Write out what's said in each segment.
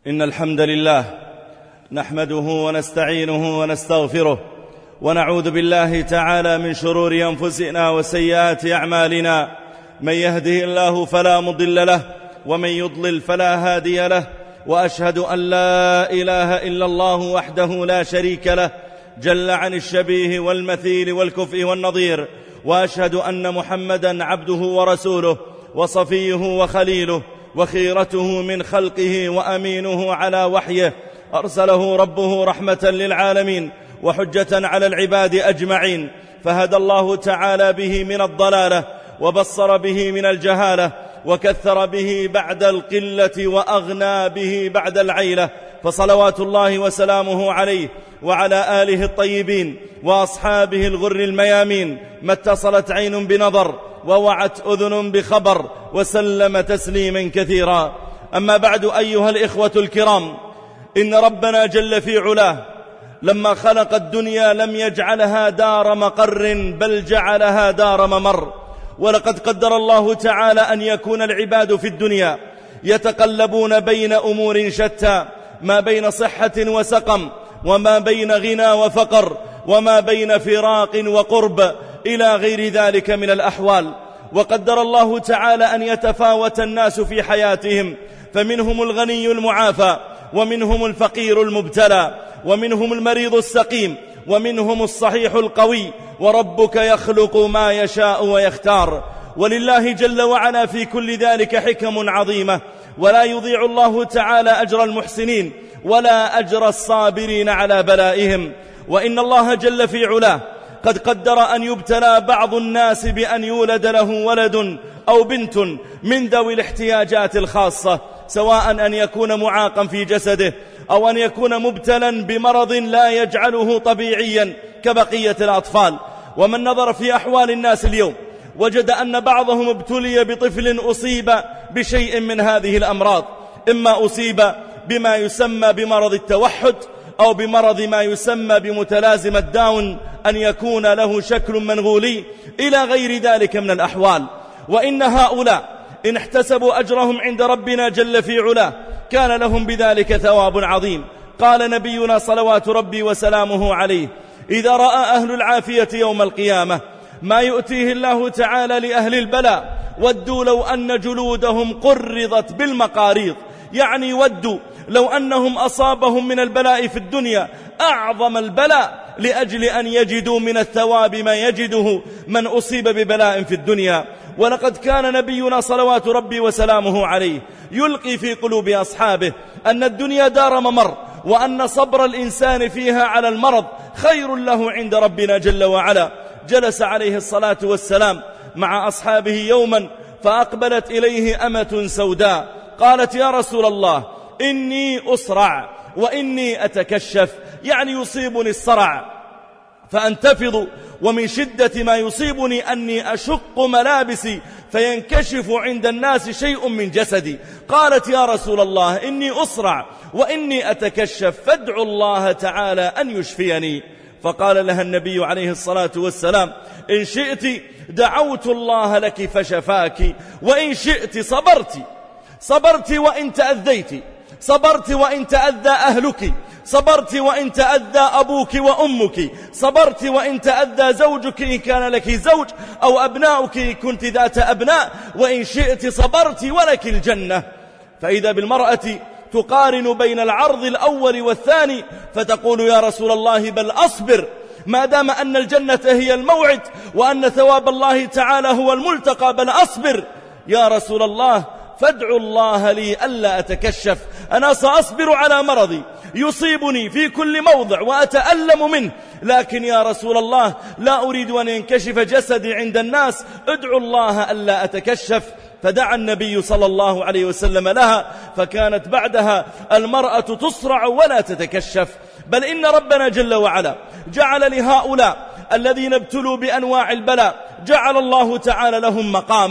إن الحمد لله نحمده ونستعينه ونستغفره ونعوذ بالله تعالى من شرور أنفسنا وسيئات أعمالنا. من يهده الله فلا مضل له ومن يضلل فلا هادي له، وأشهد أن لا إله إلا الله وحده لا شريك له جل عن الشبيه والمثيل والكفء والنظير، وأشهد أن محمدا عبده ورسوله وصفيه وخليله وخيرته من خلقه وأمينه على وحيه، أرسله ربه رحمة للعالمين وحجة على العباد أجمعين، فهدى الله تعالى به من الضلالة وبصر به من الجهالة وكثر به بعد القلة وأغنى به بعد العيلة، فصلوات الله وسلامه عليه وعلى آله الطيبين وأصحابه الغر الميامين، ما اتصلت عين بنظر ووعت أذن بخبر، وسلم تسليما كثيرا. أما بعد، أيها الإخوة الكرام، إن ربنا جل في علاه لما خلق الدنيا لم يجعلها دار مقر بل جعلها دار ممر، ولقد قدر الله تعالى أن يكون العباد في الدنيا يتقلبون بين أمور شتى، ما بين صحة وسقم، وما بين غنى وفقر، وما بين فراق وقرب، إلى غير ذلك من الأحوال. وقدر الله تعالى أن يتفاوت الناس في حياتهم، فمنهم الغني المعافى، ومنهم الفقير المبتلى، ومنهم المريض السقيم، ومنهم الصحيح القوي، وربك يخلق ما يشاء ويختار. ولله جل وعلا في كل ذلك حكم عظيمة، ولا يضيع الله تعالى أجر المحسنين ولا أجر الصابرين على بلائهم. وإن الله جل في علاه قد قدر أن يبتلى بعض الناس بأن يولد له ولد أو بنت من ذوي الاحتياجات الخاصة، سواء أن يكون معاقا في جسده أو أن يكون مبتلا بمرض لا يجعله طبيعيا كبقية الأطفال. ومن نظر في أحوال الناس اليوم وجد أن بعضهم ابتلي بطفل أصيب بشيء من هذه الأمراض، إما أصيب بما يسمى بمرض التوحد، أو بمرض ما يسمى بمتلازمة داون، أن يكون له شكل منغولي، إلى غير ذلك من الأحوال. وإن هؤلاء إن احتسبوا أجرهم عند ربنا جل في علاه كان لهم بذلك ثواب عظيم. قال نبينا صلوات ربي وسلامه عليه: إذا رأى أهل العافية يوم القيامة ما يؤتيه الله تعالى لأهل البلاء ودوا لو أن جلودهم قرضت بالمقاريض، يعني ودوا لو أنهم أصابهم من البلاء في الدنيا أعظم البلاء لأجل أن يجدوا من الثواب ما يجده من أصيب ببلاء في الدنيا. ولقد كان نبينا صلوات ربي وسلامه عليه يلقي في قلوب أصحابه أن الدنيا دار ممر، وأن صبر الإنسان فيها على المرض خير له عند ربنا جل وعلا. جلس عليه الصلاة والسلام مع أصحابه يوما، فأقبلت إليه أمة سوداء، قالت: يا رسول الله، إني أصرع وإني أتكشف، يعني يصيبني الصرع فأنتفض، ومن شدة ما يصيبني أني أشق ملابسي فينكشف عند الناس شيء من جسدي. قالت: يا رسول الله، إني أصرع وإني أتكشف، فادعوا الله تعالى أن يشفيني. فقال لها النبي عليه الصلاة والسلام: إن شئت دعوت الله لك فشفاك، وإن شئت صبرت وإن تأذيت، صبرت وإن تأذى أهلك، صبرت وإن تأذى أبوك وأمك، صبرت وإن تأذى زوجك إن كان لك زوج، أو أبناؤك إن كنت ذات أبناء، وإن شئت صبرت ولك الجنة. فإذا بالمرأة تقارن بين العرض الأول والثاني فتقول: يا رسول الله، بل أصبر ما دام أن الجنة هي الموعد وأن ثواب الله تعالى هو الملتقى، بل أصبر يا رسول الله، فادعوا الله لي ألا أتكشف، أنا سأصبر على مرضي يصيبني في كل موضع وأتألم منه، لكن يا رسول الله لا أريد أن ينكشف جسدي عند الناس، ادعوا الله ألا أتكشف. فدعا النبي صلى الله عليه وسلم لها، فكانت بعدها المرأة تصرع ولا تتكشف. بل إن ربنا جل وعلا جعل لهؤلاء الذين ابتلوا بأنواع البلاء، جعل الله تعالى لهم مقاما،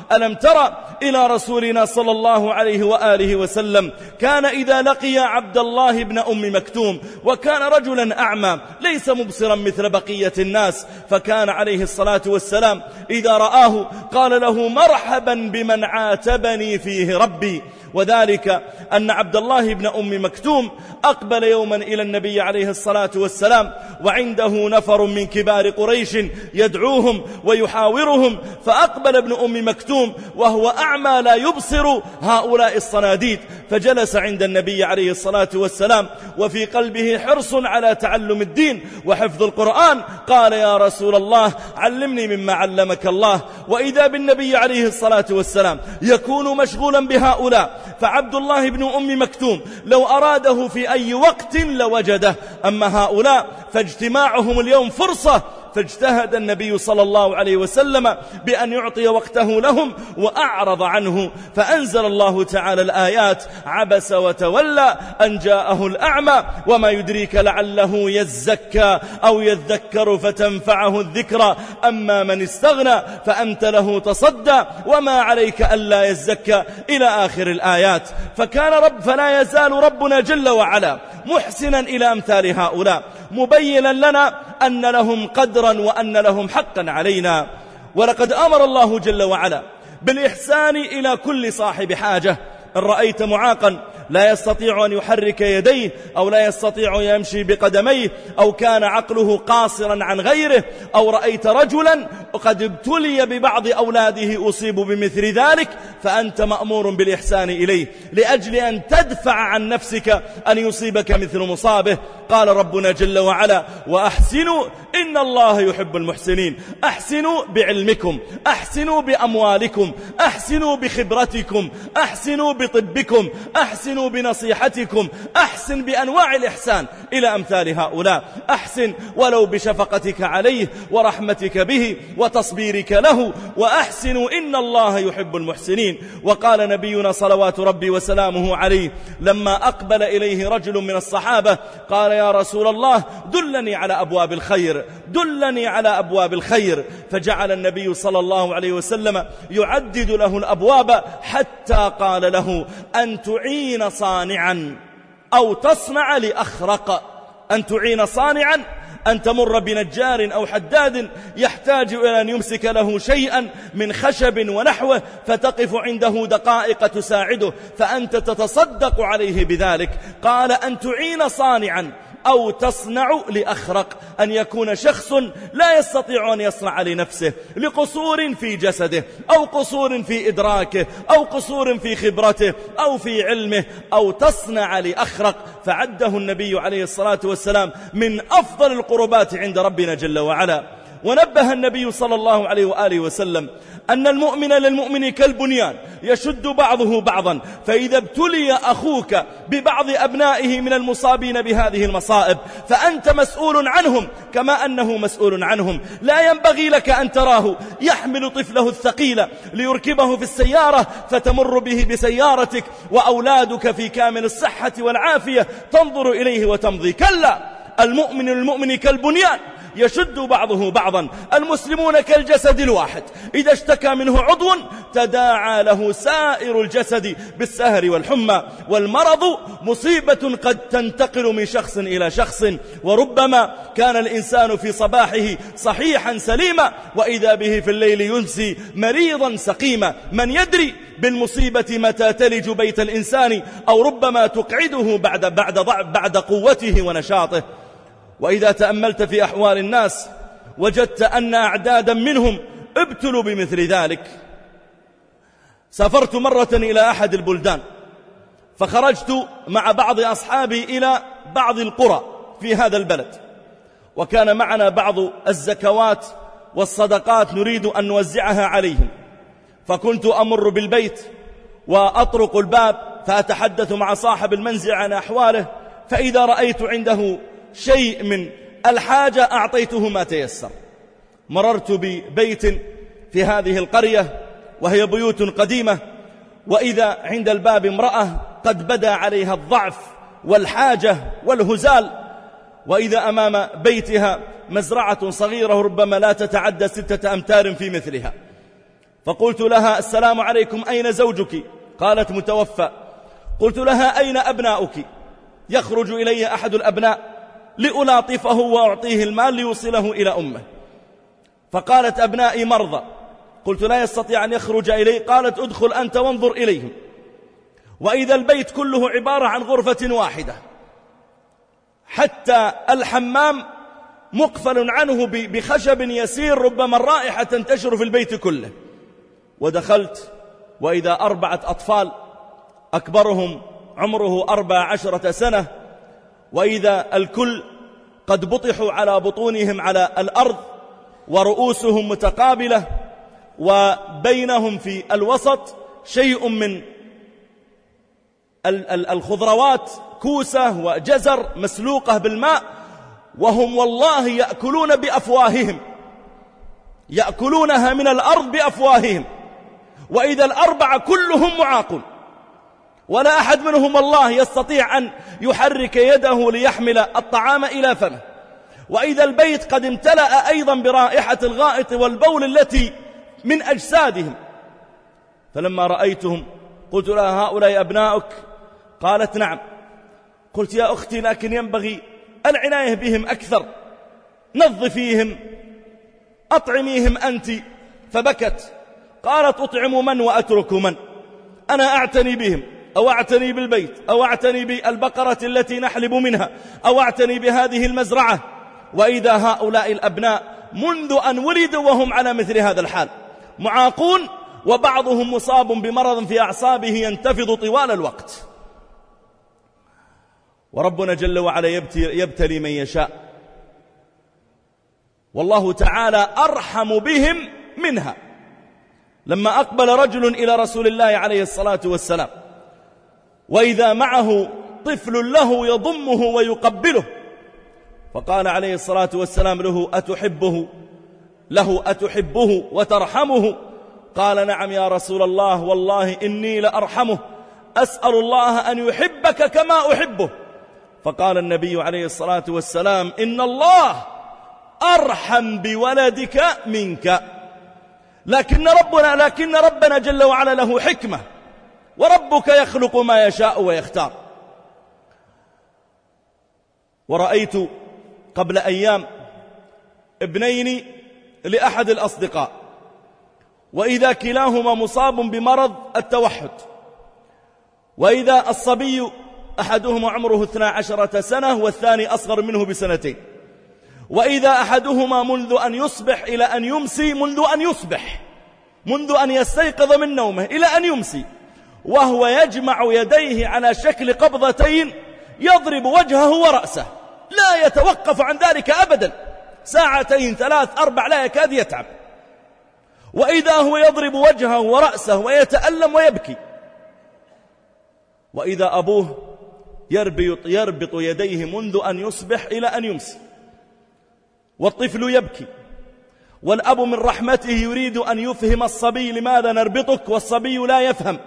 ألم ترى إلى رسولنا صلى الله عليه وآله وسلم كان إذا لقي عبد الله بن أم مكتوم وكان رجلا أعمى ليس مبصرا مثل بقية الناس، فكان عليه الصلاة والسلام إذا رآه قال له مرحبا بمن عاتبني فيه ربي. وذلك أن عبد الله بن أم مكتوم أقبل يوما إلى النبي عليه الصلاة والسلام وعنده نفر من كبار قريش يدعوهم ويحاورهم، فأقبل ابن أم مكتوم وهو أعمى لا يبصر هؤلاء الصناديد، فجلس عند النبي عليه الصلاة والسلام وفي قلبه حرص على تعلم الدين وحفظ القرآن. قال يا رسول الله علمني مما علمك الله. وإذا بالنبي عليه الصلاة والسلام يكون مشغولا بهؤلاء، فعبد الله بن أم مكتوم لو أراده في أي وقت لوجده، أما هؤلاء فاجتماعهم اليوم فرصة، فاجتهد النبي صلى الله عليه وسلم بأن يعطي وقته لهم وأعرض عنه، فأنزل الله تعالى الآيات: عبس وتولى أن جاءه الأعمى وما يدريك لعله يزكى أو يذكر فتنفعه الذكرى أما من استغنى فأنت له تصدى وما عليك ألا يزكى إلى آخر الآيات. فلا يزال ربنا جل وعلا محسنا إلى أمثال هؤلاء، مبينا لنا أن لهم قدرا وأن لهم حقا علينا. ولقد أمر الله جل وعلا بالإحسان إلى كل صاحب حاجة. إن رأيت معاقا لا يستطيع أن يحرك يديه أو لا يستطيع يمشي بقدميه أو كان عقله قاصرا عن غيره، أو رأيت رجلا قد ابتلي ببعض أولاده أصيب بمثل ذلك، فأنت مأمور بالإحسان إليه لأجل أن تدفع عن نفسك أن يصيبك مثل مصابه. قال ربنا جل وعلا: وأحسنوا إن الله يحب المحسنين. أحسنوا بعلمكم، أحسنوا بأموالكم، أحسنوا بخبرتكم، أحسنوا بطبكم، أحسنوا بنصيحتكم، أحسن بأنواع الإحسان إلى أمثال هؤلاء. أحسن ولو بشفقتك عليه ورحمتك به وتصبيرك له، وأحسنوا إن الله يحب المحسنين. وقال نبينا صلوات ربي وسلامه عليه لما أقبل إليه رجل من الصحابة قال: يا رسول الله دلني على أبواب الخير، دلني على أبواب الخير. فجعل النبي صلى الله عليه وسلم يعدد له الأبواب حتى قال له: أن تعين صانعا أو تصنع لأخرق. أن تعين صانعا، أن تمر بنجار أو حداد يحتاج إلى أن يمسك له شيئا من خشب ونحوه فتقف عنده دقائق تساعده، فأنت تتصدق عليه بذلك. قال: أن تعين صانعا أو تصنع لأخرق، أن يكون شخص لا يستطيع أن يصنع لنفسه لقصور في جسده أو قصور في إدراكه أو قصور في خبرته أو في علمه، أو تصنع لأخرق. فعده النبي عليه الصلاة والسلام من أفضل القربات عند ربنا جل وعلا. ونبه النبي صلى الله عليه وآله وسلم أن المؤمن للمؤمن كالبنيان يشد بعضه بعضا، فإذا ابتلي أخوك ببعض أبنائه من المصابين بهذه المصائب فأنت مسؤول عنهم كما أنه مسؤول عنهم. لا ينبغي لك أن تراه يحمل طفله الثقيل ليركبه في السيارة فتمر به بسيارتك وأولادك في كامل الصحة والعافية تنظر إليه وتمضي. كلا، المؤمن للمؤمن كالبنيان يشد بعضه بعضا. المسلمون كالجسد الواحد، إذا اشتكى منه عضو تداعى له سائر الجسد بالسهر والحمى. والمرض مصيبة قد تنتقل من شخص إلى شخص، وربما كان الإنسان في صباحه صحيحا سليما وإذا به في الليل ينسي مريضا سقيما. من يدري بالمصيبة متى تلج بيت الإنسان أو ربما تقعده بعد قوته ونشاطه. وإذا تأملت في أحوال الناس وجدت أن أعدادا منهم ابتلوا بمثل ذلك. سافرت مرة إلى أحد البلدان، فخرجت مع بعض أصحابي إلى بعض القرى في هذا البلد، وكان معنا بعض الزكوات والصدقات نريد أن نوزعها عليهم. فكنت أمر بالبيت وأطرق الباب فأتحدث مع صاحب المنزل عن أحواله، فإذا رأيت عنده شيء من الحاجة أعطيته ما تيسر. مررت ببيت في هذه القرية وهي بيوت قديمة، وإذا عند الباب امرأة قد بدا عليها الضعف والحاجة والهزال، وإذا أمام بيتها مزرعة صغيرة ربما لا تتعدى 6 أمتار في مثلها. فقلت لها: السلام عليكم، أين زوجك؟ قالت: متوفى. قلت لها: أين أبناؤك؟ يخرج إلي أحد الأبناء لألاطفه وأعطيه المال ليوصله إلى أمه. فقالت: أبنائي مرضى. قلت: لا يستطيع أن يخرج إلي. قالت: ادخل أنت وانظر إليهم. وإذا البيت كله عبارة عن غرفة واحدة، حتى الحمام مقفل عنه بخشب يسير، ربما الرائحة تنتشر في البيت كله. ودخلت وإذا 4 أطفال أكبرهم عمره 14 سنة، وإذا الكل قد بطحوا على بطونهم على الأرض ورؤوسهم متقابلة، وبينهم في الوسط شيء من الخضروات، كوسة وجزر مسلوقة بالماء، وهم والله يأكلون بأفواههم، يأكلونها من الأرض بأفواههم. وإذا ال4 كلهم معاقون، ولا أحد منهم والله يستطيع أن يحرك يده ليحمل الطعام إلى فمه. وإذا البيت قد امتلأ أيضا برائحة الغائط والبول التي من أجسادهم. فلما رأيتهم قلت لها: هؤلاء أبناؤك؟ قالت: نعم. قلت: يا أختي، لكن ينبغي العناية بهم أكثر، نظفيهم، أطعميهم أنت. فبكت. قالت: أطعم من وأترك من؟ أنا أعتني بهم، أو أعتني بالبيت، أو أعتني بالبقرة التي نحلب منها، أو أعتني بهذه المزرعة، وإذا هؤلاء الأبناء منذ أن ولدوا وهم على مثل هذا الحال، معاقون، وبعضهم مصاب بمرض في أعصابه ينتفض طوال الوقت. وربنا جل وعلا يبتلي من يشاء، والله تعالى أرحم بهم منها. لما أقبل رجل إلى رسول الله عليه الصلاة والسلام، وإذا معه طفل له يضمه ويقبله، فقال عليه الصلاة والسلام له: أتحبه وترحمه؟ قال: نعم يا رسول الله، والله إني لأرحمه، أسأل الله أن يحبك كما أحبه. فقال النبي عليه الصلاة والسلام: إن الله أرحم بولدك منك، لكن ربنا جل وعلا له حكمة، وربك يخلق ما يشاء ويختار. ورأيت قبل أيام ابنين لأحد الأصدقاء، وإذا كلاهما مصاب بمرض التوحد، وإذا الصبي أحدهما عمره 12 سنة والثاني أصغر منه ب2 سنين، وإذا أحدهما منذ أن يصبح إلى أن يمسي، منذ أن يستيقظ من نومه إلى أن يمسي، وهو يجمع يديه على شكل قبضتين، يضرب وجهه ورأسه، لا يتوقف عن ذلك أبدا، 2 3 4 لا يكاد يتعب. وإذا هو يضرب وجهه ورأسه ويتألم ويبكي، وإذا أبوه يربط يديه منذ أن يصبح إلى أن يمسي، والطفل يبكي، والأب من رحمته يريد أن يفهم الصبي: لماذا نربطك؟ والصبي لا يفهم.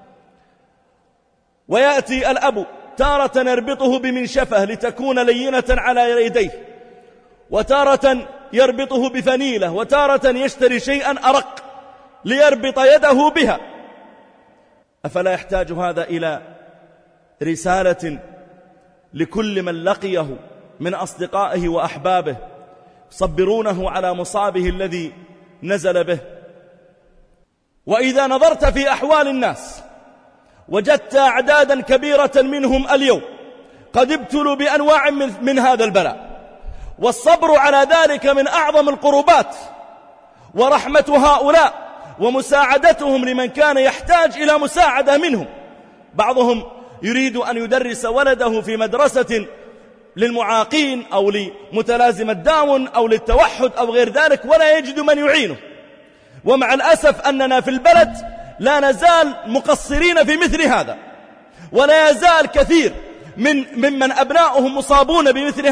ويأتي الأب تارة نربطه بمنشفة لتكون لينة على يديه، وتارة يربطه بفنيلة، وتارة يشتري شيئا أرق ليربط يده بها. أفلا يحتاج هذا إلى رسالة لكل من لقيه من أصدقائه وأحبابه صبرونه على مصابه الذي نزل به؟ وإذا نظرت في أحوال الناس وجدت أعدادا كبيرة منهم اليوم قد ابتلوا بأنواع من هذا البلاء، والصبر على ذلك من أعظم القربات، ورحمة هؤلاء ومساعدتهم لمن كان يحتاج إلى مساعدة منهم. بعضهم يريد أن يدرس ولده في مدرسة للمعاقين أو لمتلازمة داون أو للتوحد أو غير ذلك، ولا يجد من يعينه. ومع الأسف أننا في البلد لا نزال مقصرين في مثل هذا، ولا يزال كثير ممن أبناؤهم مصابون بمثل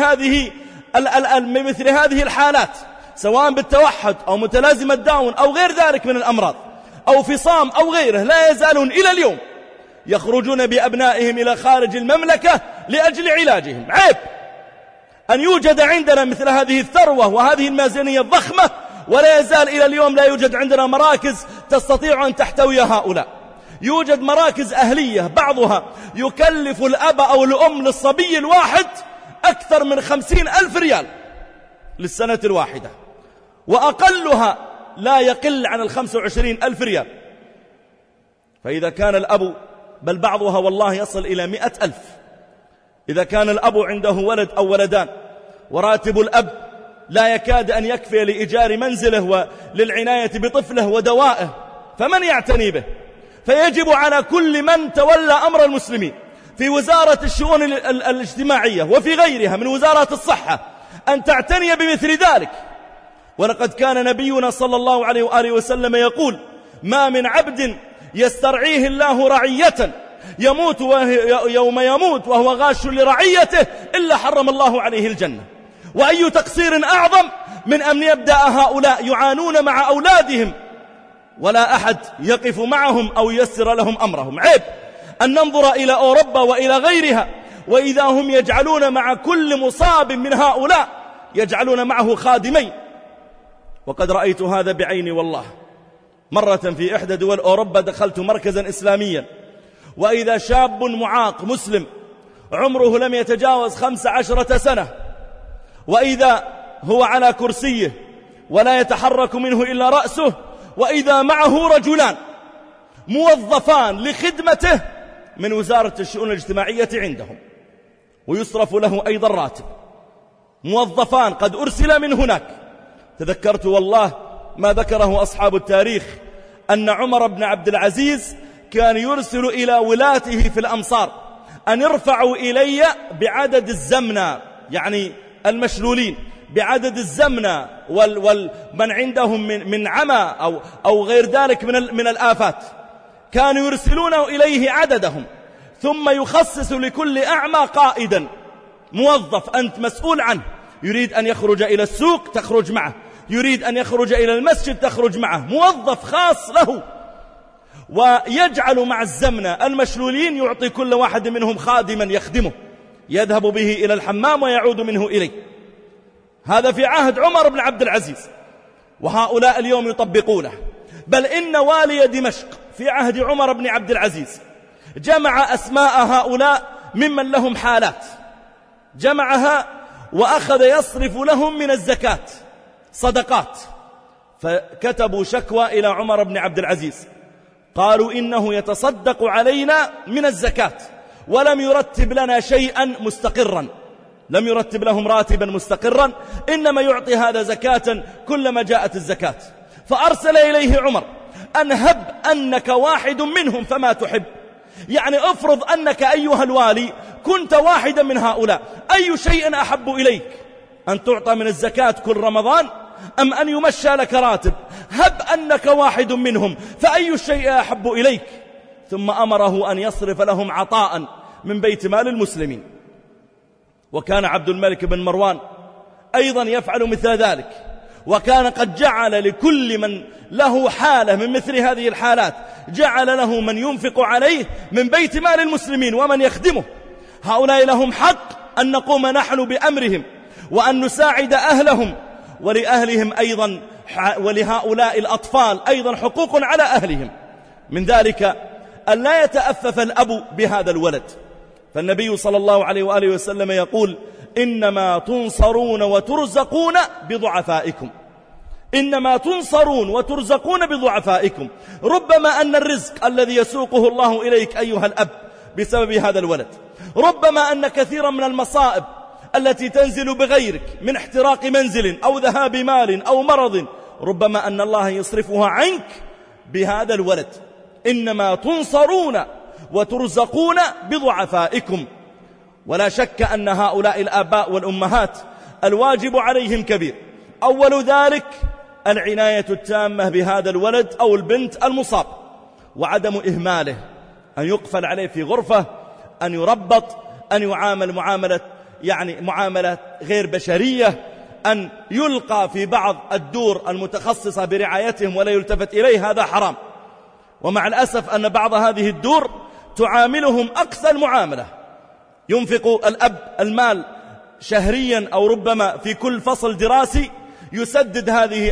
هذه الحالات، سواء بالتوحد أو متلازمة داون أو غير ذلك من الأمراض أو فصام أو غيره، لا يزالون إلى اليوم يخرجون بأبنائهم إلى خارج المملكة لأجل علاجهم. عيب أن يوجد عندنا مثل هذه الثروة وهذه الميزانية الضخمة، ولا يزال إلى اليوم لا يوجد عندنا مراكز تستطيع أن تحتوي هؤلاء. يوجد مراكز أهلية بعضها يكلف الأب أو الأم للصبي الواحد أكثر من 50,000 ريال للسنة الواحدة، وأقلها لا يقل عن 25,000 ريال. فإذا كان الأب، بل بعضها والله يصل إلى 100,000، إذا كان الأب عنده ولد أو ولدان وراتب الأب لا يكاد أن يكفي لإيجار منزله وللعناية بطفله ودوائه، فمن يعتني به؟ فيجب على كل من تولى أمر المسلمين في وزارة الشؤون الاجتماعية وفي غيرها من وزارات الصحة أن تعتني بمثل ذلك. ولقد كان نبينا صلى الله عليه وآله وسلم يقول: ما من عبد يسترعيه الله رعية يموت يوم يموت وهو غاش لرعيته إلا حرم الله عليه الجنة. وأي تقصير أعظم من أن يبدأ هؤلاء يعانون مع أولادهم ولا أحد يقف معهم أو ييسر لهم أمرهم. عيب أن ننظر إلى أوروبا وإلى غيرها وإذا هم يجعلون مع كل مصاب من هؤلاء يجعلون معه خادمين. وقد رأيت هذا بعيني والله. مرة في إحدى دول أوروبا دخلت مركزا إسلاميا، وإذا شاب معاق مسلم عمره لم يتجاوز 15 سنة، وإذا هو على كرسيه ولا يتحرك منه إلا رأسه، وإذا معه رجلان موظفان لخدمته من وزارة الشؤون الاجتماعية عندهم، ويصرف له أيضا راتب، موظفان قد أرسل من هناك. تذكرت والله ما ذكره أصحاب التاريخ أن عمر بن عبد العزيز كان يرسل إلى ولاته في الأمصار أن يرفعوا إلي بعدد الزمنة، يعني المشلولين، بعدد الزمنة ومن عندهم من عمى أو غير ذلك من الآفات، كانوا يرسلون إليه عددهم، ثم يخصص لكل أعمى قائدا موظف أنت مسؤول عنه. يريد أن يخرج إلى السوق تخرج معه، يريد أن يخرج إلى المسجد تخرج معه، موظف خاص له. ويجعل مع الزمنة المشلولين يعطي كل واحد منهم خادما يخدمه يذهب به إلى الحمام ويعود منه إليه. هذا في عهد عمر بن عبد العزيز، وهؤلاء اليوم يطبقونه. بل إن والي دمشق في عهد عمر بن عبد العزيز جمع أسماء هؤلاء ممن لهم حالات، جمعها وأخذ يصرف لهم من الزكاة صدقات. فكتبوا شكوى إلى عمر بن عبد العزيز، قالوا إنه يتصدق علينا من الزكاة ولم يرتب لنا شيئا مستقرا، لم يرتب لهم راتبا مستقرا، إنما يعطي هذا زكاة كلما جاءت الزكاة. فأرسل إليه عمر أن هب أنك واحد منهم فما تحب، يعني افرض أنك أيها الوالي كنت واحدا من هؤلاء، أي شيء أحب إليك، أن تعطى من الزكاة كل رمضان أم أن يمشى لك راتب؟ هب أنك واحد منهم فأي الشيء أحب إليك؟ ثم أمره أن يصرف لهم عطاء من بيت مال المسلمين. وكان عبد الملك بن مروان أيضا يفعل مثل ذلك، وكان قد جعل لكل من له حالة من مثل هذه الحالات جعل له من ينفق عليه من بيت مال المسلمين ومن يخدمه. هؤلاء لهم حق أن نقوم نحن بأمرهم وأن نساعد أهلهم، ولأهلهم أيضا ولهؤلاء الأطفال أيضا حقوق على أهلهم. من ذلك أن لا يتأفف الأب بهذا الولد، فالنبي صلى الله عليه وآله وسلم يقول: إنما تنصرون وترزقون بضعفائكم، إنما تنصرون وترزقون بضعفائكم. ربما أن الرزق الذي يسوقه الله إليك أيها الأب بسبب هذا الولد، ربما أن كثيرا من المصائب التي تنزل بغيرك من احتراق منزل أو ذهاب مال أو مرض، ربما أن الله يصرفها عنك بهذا الولد. إنما تنصرون وترزقون بضعفائكم. ولا شك أن هؤلاء الآباء والأمهات الواجب عليهم كبير. أول ذلك العناية التامة بهذا الولد أو البنت المصاب، وعدم إهماله، أن يقفل عليه في غرفة، أن يربط، أن يعامل معاملة غير بشرية، أن يلقى في بعض الدور المتخصصة برعايتهم ولا يلتفت إليه، هذا حرام. ومع الأسف أن بعض هذه الدور تعاملهم أقصى المعاملة، ينفق الأب المال شهريا أو ربما في كل فصل دراسي يسدد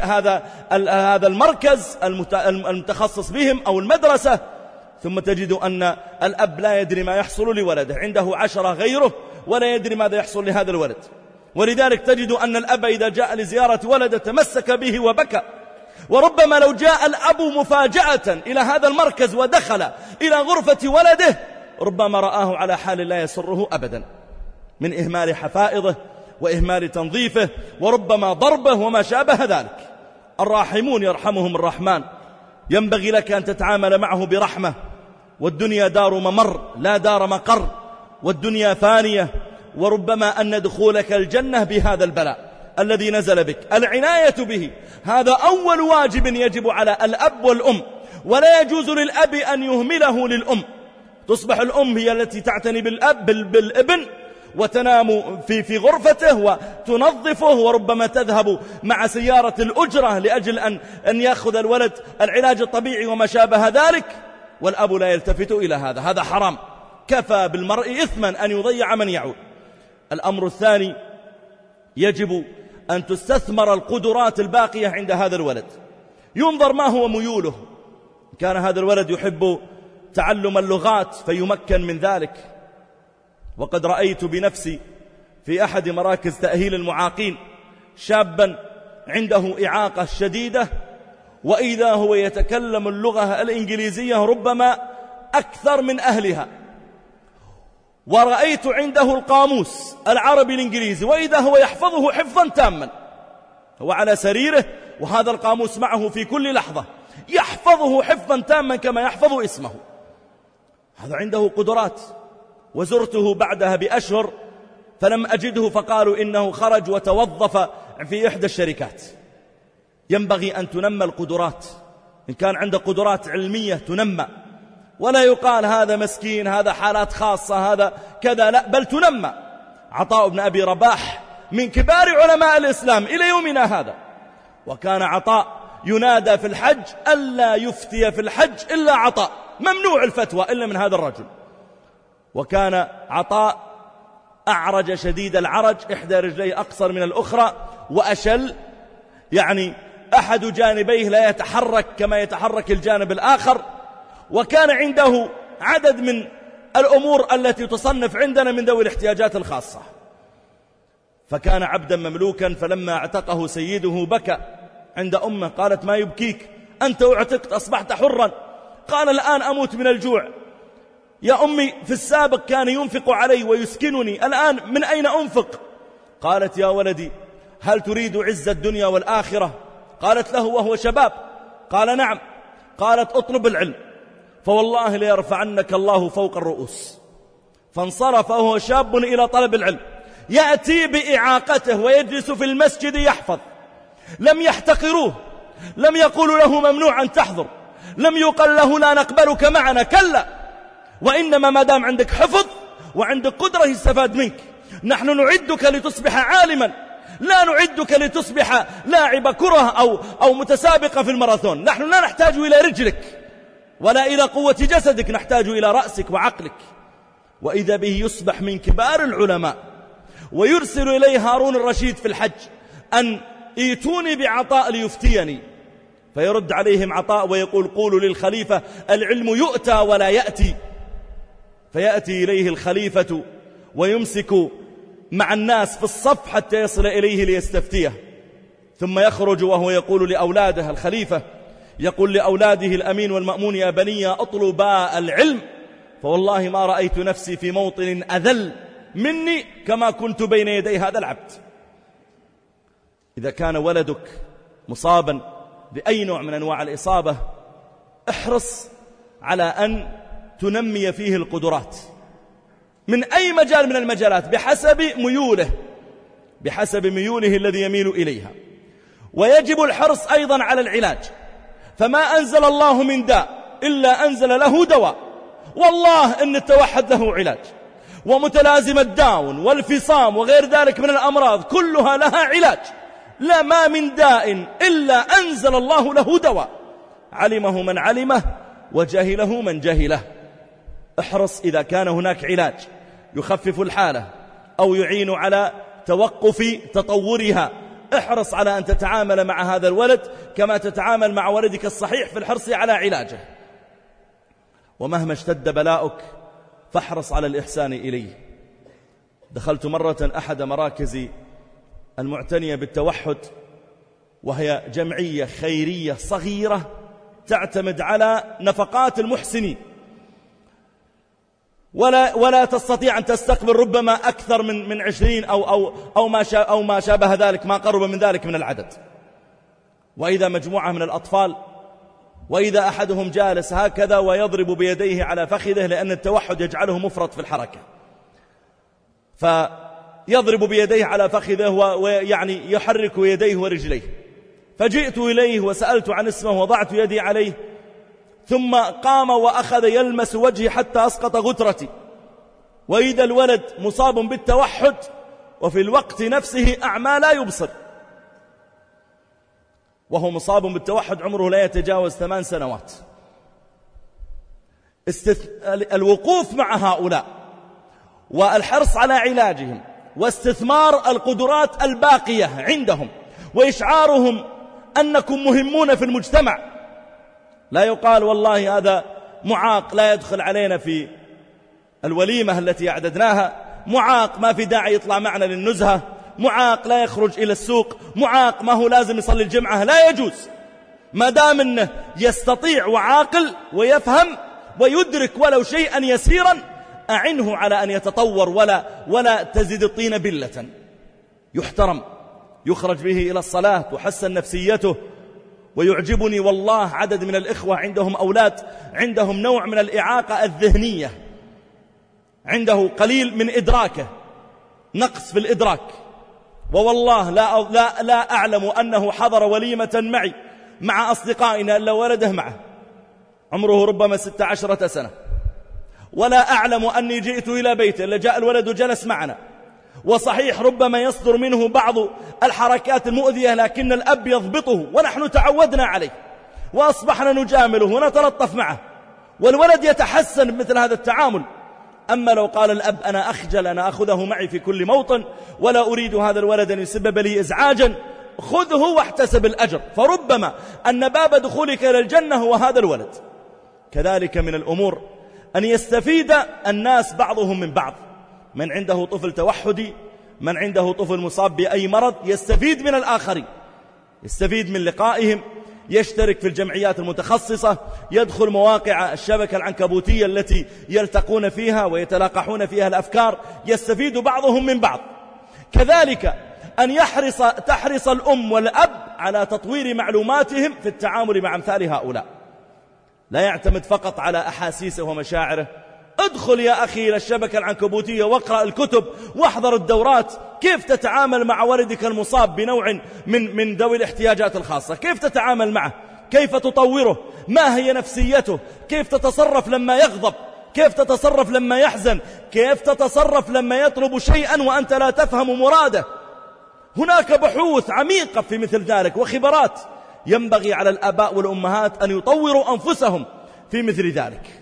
هذا المركز المتخصص بهم أو المدرسة، ثم تجد أن الأب لا يدري ما يحصل لولده، عنده 10 غيره ولا يدري ماذا يحصل لهذا الولد. ولذلك تجد أن الأب إذا جاء لزيارة ولده تمسك به وبكى. وربما لو جاء الأب مفاجأة إلى هذا المركز ودخل إلى غرفة ولده ربما رآه على حال لا يسره أبدا من إهمال حفائظه وإهمال تنظيفه، وربما ضربه وما شابه ذلك. الراحمون يرحمهم الرحمن، ينبغي لك أن تتعامل معه برحمة. والدنيا دار ممر لا دار مقر، والدنيا فانية، وربما أن دخولك الجنة بهذا البلاء الذي نزل بك. العناية به هذا أول واجب يجب على الأب والأم، ولا يجوز للأب أن يهمله للأم. تصبح الأم هي التي تعتني بالابن وتنام في غرفته وتنظفه، وربما تذهب مع سيارة الأجرة لأجل أن يأخذ الولد العلاج الطبيعي وما شابه ذلك، والأب لا يلتفت إلى هذا حرام. كفى بالمرء إثما أن يضيع من يعول. الأمر الثاني، يجب أن تستثمر القدرات الباقية عند هذا الولد. ينظر ما هو ميوله، كان هذا الولد يحب تعلم اللغات فيمكن من ذلك. وقد رأيت بنفسي في أحد مراكز تأهيل المعاقين شابا عنده إعاقة شديدة، وإذا هو يتكلم اللغة الإنجليزية ربما أكثر من أهلها، ورأيت عنده القاموس العربي الإنجليزي، وإذا هو يحفظه حفظا تاما، هو على سريره وهذا القاموس معه في كل لحظة، يحفظه حفظا تاما كما يحفظ اسمه. هذا عنده قدرات. وزرته بعدها بأشهر فلم أجده، فقالوا إنه خرج وتوظف في إحدى الشركات. ينبغي أن تنمى القدرات، إن كان عنده قدرات علمية تنمى، ولا يقال هذا مسكين، هذا حالات خاصة، هذا كذا، لا، بل تنمى. عطاء بن أبي رباح من كبار علماء الإسلام إلى يومنا هذا، وكان عطاء ينادى في الحج ألا يفتي في الحج إلا عطاء، ممنوع الفتوى إلا من هذا الرجل. وكان عطاء أعرج شديد العرج، إحدى رجليه أقصر من الأخرى وأشل، يعني أحد جانبيه لا يتحرك كما يتحرك الجانب الآخر. وكان عنده عدد من الأمور التي تصنف عندنا من ذوي الاحتياجات الخاصة. فكان عبدا مملوكا، فلما اعتقه سيده بكى عند أمه، قالت ما يبكيك؟ أنت اعتقت، أصبحت حرا. قال الآن أموت من الجوع يا أمي، في السابق كان ينفق علي ويسكنني، الآن من أين أنفق؟ قالت يا ولدي هل تريد عز الدنيا والآخرة؟ قالت له وهو شباب. قال نعم. قالت اطلب العلم فوالله ليرفعنك الله فوق الرؤوس. فانصرف وهو شاب إلى طلب العلم، يأتي بإعاقته ويجلس في المسجد يحفظ. لم يحتقروه، لم يقولوا له ممنوع أن تحضر، لم يقل له لا نقبلك معنا، كلا، وإنما ما دام عندك حفظ وعندك قدرة يستفاد منك. نحن نعدك لتصبح عالما، لا نعدك لتصبح لاعب كرة أو متسابقة في الماراثون. نحن لا نحتاج إلى رجلك ولا إلى قوة جسدك، نحتاج إلى رأسك وعقلك. وإذا به يصبح من كبار العلماء، ويرسل إليه هارون الرشيد في الحج أن ائتوني بعطاء ليفتيني، فيرد عليهم عطاء ويقول قولوا للخليفة العلم يؤتى ولا يأتي. فيأتي إليه الخليفة ويمسك مع الناس في الصف حتى يصل إليه ليستفتيه، ثم يخرج وهو يقول لأولاده، الخليفة يقول لأولاده الأمين والمأمون يا بني اطلبا العلم، فوالله ما رأيت نفسي في موطن أذل مني كما كنت بين يدي هذا العبد. إذا كان ولدك مصابا بأي نوع من أنواع الإصابة، احرص على أن تنمي فيه القدرات من أي مجال من المجالات بحسب ميوله الذي يميل إليها. ويجب الحرص أيضا على العلاج، فما أنزل الله من داء إلا أنزل له دواء. والله إن التوحد له علاج، ومتلازم الداون والفصام وغير ذلك من الأمراض كلها لها علاج. لا ما من داء إلا أنزل الله له دواء، علمه من علمه وجهله من جهله. احرص إذا كان هناك علاج يخفف الحالة أو يعين على توقف تطورها احرص على أن تتعامل مع هذا الولد كما تتعامل مع ولدك الصحيح في الحرص على علاجه. ومهما اشتد بلاؤك فاحرص على الإحسان إليه. دخلت مرة أحد مراكز المعتنية بالتوحد، وهي جمعية خيرية صغيرة تعتمد على نفقات المحسنين، ولا تستطيع أن تستقبل ربما أكثر من 20 أو ما شابه ذلك، ما قرب من ذلك من العدد. وإذا مجموعة من الأطفال، وإذا أحدهم جالس هكذا ويضرب بيديه على فخذه، لأن التوحد يجعله مفرط في الحركة، فيضرب بيديه على فخذه ويعني يحرك يديه ورجليه. فجئت إليه وسألت عن اسمه، وضعت يدي عليه، ثم قام وأخذ يلمس وجهي حتى أسقط غترتي. وإذا الولد مصاب بالتوحد وفي الوقت نفسه أعمى لا يبصر، وهو مصاب بالتوحد عمره لا يتجاوز 8 سنوات. الوقوف مع هؤلاء والحرص على علاجهم واستثمار القدرات الباقية عندهم وإشعارهم أنكم مهمون في المجتمع. لا يقال والله هذا معاق لا يدخل علينا في الوليمة التي أعددناها، معاق ما في داعي يطلع معنا للنزهة، معاق لا يخرج إلى السوق، معاق ما هو لازم يصلي الجمعة. لا يجوز، ما دام أنه يستطيع وعاقل ويفهم ويدرك ولو شيئا يسيرا، أعنه على أن يتطور ولا تزيد الطين بلة. يحترم، يخرج به إلى الصلاة، تحسن نفسيته. ويعجبني والله عدد من الإخوة عندهم أولاد عندهم نوع من الإعاقة الذهنية، عنده قليل من إدراكه، نقص في الإدراك. ووالله لا أعلم أنه حضر وليمة معي مع أصدقائنا إلا ولده معه عمره ربما 16 سنة، ولا أعلم أني جئت إلى بيته إلا جاء الولد وجلس معنا. وصحيح ربما يصدر منه بعض الحركات المؤذية، لكن الأب يضبطه، ونحن تعودنا عليه وأصبحنا نجامله ونتلطف معه، والولد يتحسن بمثل هذا التعامل. أما لو قال الأب أنا أخجل أنا أخذه معي في كل موطن ولا أريد هذا الولد أن يسبب لي إزعاجا، خذه واحتسب الأجر، فربما أن باب دخولك إلى الجنة هو هذا الولد. كذلك من الأمور أن يستفيد الناس بعضهم من بعض، من عنده طفل توحدي، من عنده طفل مصاب بأي مرض، يستفيد من الآخرين، يستفيد من لقائهم، يشترك في الجمعيات المتخصصة، يدخل مواقع الشبكة العنكبوتية التي يلتقون فيها ويتلاقحون فيها الأفكار، يستفيد بعضهم من بعض. كذلك أن تحرص الأم والأب على تطوير معلوماتهم في التعامل مع أمثال هؤلاء، لا يعتمد فقط على أحاسيسه ومشاعره. ادخل يا أخي إلى الشبكة العنكبوتية واقرأ الكتب واحضر الدورات، كيف تتعامل مع ولدك المصاب بنوع من ذوي الاحتياجات الخاصة، كيف تتعامل معه، كيف تطوره، ما هي نفسيته، كيف تتصرف لما يغضب، كيف تتصرف لما يحزن، كيف تتصرف لما يطلب شيئا وأنت لا تفهم مراده. هناك بحوث عميقة في مثل ذلك وخبرات، ينبغي على الآباء والأمهات أن يطوروا أنفسهم في مثل ذلك.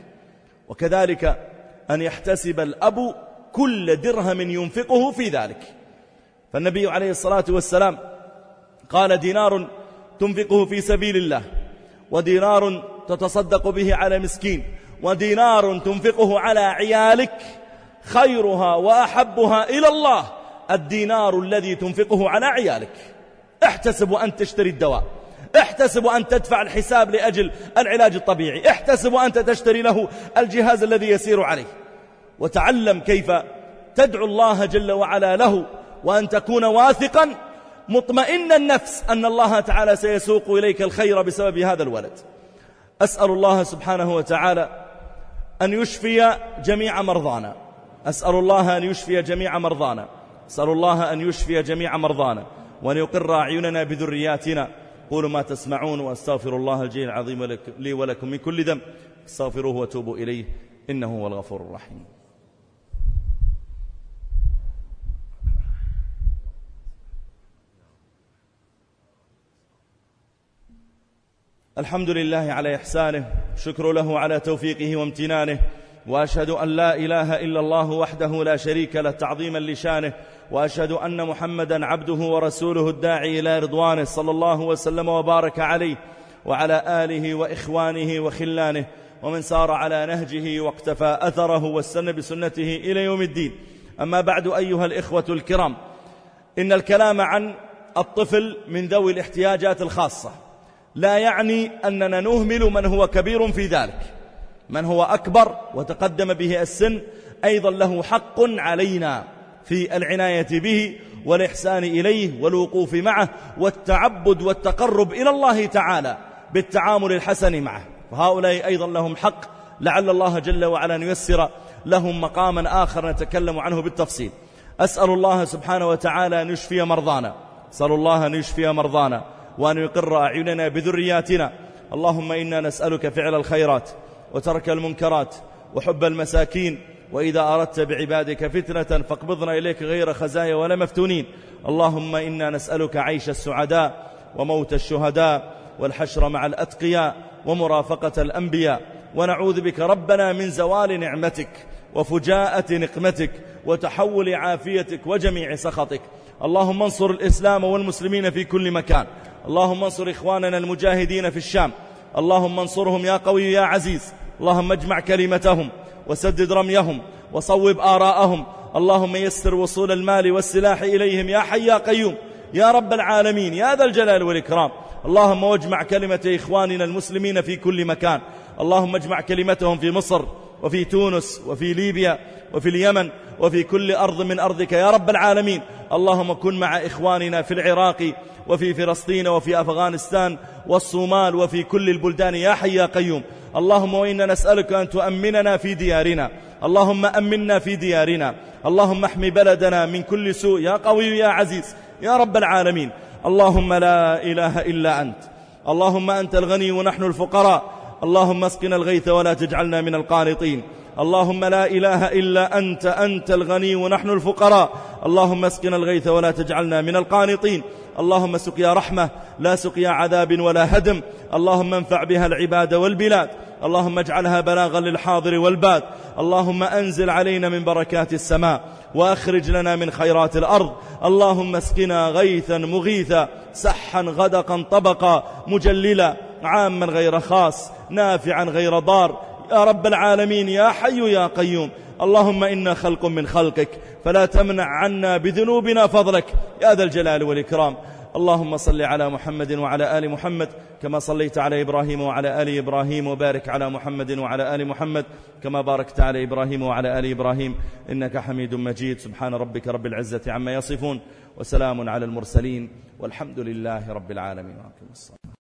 وكذلك أن يحتسب الأب كل درهم ينفقه في ذلك. فالنبي عليه الصلاة والسلام قال دينار تنفقه في سبيل الله، ودينار تتصدق به على مسكين، ودينار تنفقه على عيالك، خيرها وأحبها إلى الله الدينار الذي تنفقه على عيالك. احتسب أن تشتري الدواء، احتسب أن تدفع الحساب لأجل العلاج الطبيعي، احتسب أنت تشتري له الجهاز الذي يسير عليه، وتعلم كيف تدعو الله جل وعلا له، وأن تكون واثقا مطمئن النفس أن الله تعالى سيسوق إليك الخير بسبب هذا الولد. أسأل الله سبحانه وتعالى أن يشفي جميع مرضانا، أسأل الله أن يشفي جميع مرضانا، أسأل الله أن يشفي جميع مرضانا، وأن يقر أعيننا بذرياتنا. قولوا ما تسمعون، وأستغفر الله الجليل العظيم لي ولكم من كل ذنب، استغفروه وتوبوا إليه إنه هو الغفور الرحيم. الحمد لله على إحسانه، شكر له على توفيقه وامتنانه، وأشهد أن لا إله إلا الله وحده لا شريك له تعظيما لشانه، وأشهد أن محمدا عبده ورسوله الداعي إلى رضوانه، صلى الله وسلم وبارك عليه وعلى آله وإخوانه وخلانه ومن سار على نهجه واقتفى أثره واستنى بسنته إلى يوم الدين. أما بعد أيها الإخوة الكرام، إن الكلام عن الطفل من ذوي الاحتياجات الخاصة لا يعني أننا نهمل من هو كبير في ذلك. من هو أكبر وتقدم به السن أيضا له حق علينا في العناية به والإحسان إليه والوقوف معه والتعبد والتقرب إلى الله تعالى بالتعامل الحسن معه، فهؤلاء أيضا لهم حق، لعل الله جل وعلا ييسر لهم مقاما آخر نتكلم عنه بالتفصيل. أسأل الله سبحانه وتعالى أن يشفي مرضانا، أسأل الله أن يشفي مرضانا وأن يقر أعيننا بذرياتنا. اللهم إنا نسألك فعل الخيرات وترك المنكرات وحب المساكين، وإذا أردت بعبادك فتنة فاقبضنا إليك غير خزايا ولا مفتونين. اللهم إنا نسألك عيش السعداء وموت الشهداء والحشر مع الأتقياء ومرافقة الأنبياء، ونعوذ بك ربنا من زوال نعمتك وفجاءة نقمتك وتحول عافيتك وجميع سخطك. اللهم انصر الإسلام والمسلمين في كل مكان، اللهم انصر إخواننا المجاهدين في الشام، اللهم انصرهم يا قوي يا عزيز. اللهم اجمع كلمتهم وسدد رميهم وصوب آراءهم، اللهم يسر وصول المال والسلاح إليهم يا حي يا قيوم يا رب العالمين يا ذا الجلال والإكرام. اللهم واجمع كلمة إخواننا المسلمين في كل مكان، اللهم اجمع كلمتهم في مصر وفي تونس وفي ليبيا وفي اليمن وفي كل أرض من أرضك يا رب العالمين. اللهم كن مع إخواننا في العراق وفي فلسطين وفي أفغانستان والصومال وفي كل البلدان يا حي يا قيوم. اللهم وإنا نسألك أن تؤمننا في ديارنا، اللهم أمنا في ديارنا، اللهم احمي بلدنا من كل سوء يا قوي يا عزيز يا رب العالمين. اللهم لا إله إلا أنت، اللهم أنت الغني ونحن الفقراء، اللهم اسقنا الغيث ولا تجعلنا من القانطين. اللهم لا إله إلا أنت، أنت الغني ونحن الفقراء، اللهم اسقنا الغيث ولا تجعلنا من القانطين. اللهم سقيا رحمة لا سقيا عذاب ولا هدم، اللهم انفع بها العباد والبلاد، اللهم اجعلها بلاغا للحاضر والباد. اللهم أنزل علينا من بركات السماء وأخرج لنا من خيرات الأرض. اللهم اسقنا غيثا مغيثا سحا غدقا طبقا مجللا عاما غير خاص نافعا غير ضار يا رب العالمين يا حي يا قيوم. اللهم إنا خلق من خلقك فلا تمنع عنا بذنوبنا فضلك يا ذا الجلال والإكرام. اللهم صل على محمد وعلى آل محمد كما صليت على إبراهيم وعلى آل إبراهيم، وبارك على محمد وعلى آل محمد كما باركت على إبراهيم وعلى آل إبراهيم إنك حميد مجيد. سبحان ربك رب العزة عما يصفون وسلام على المرسلين والحمد لله رب العالمين.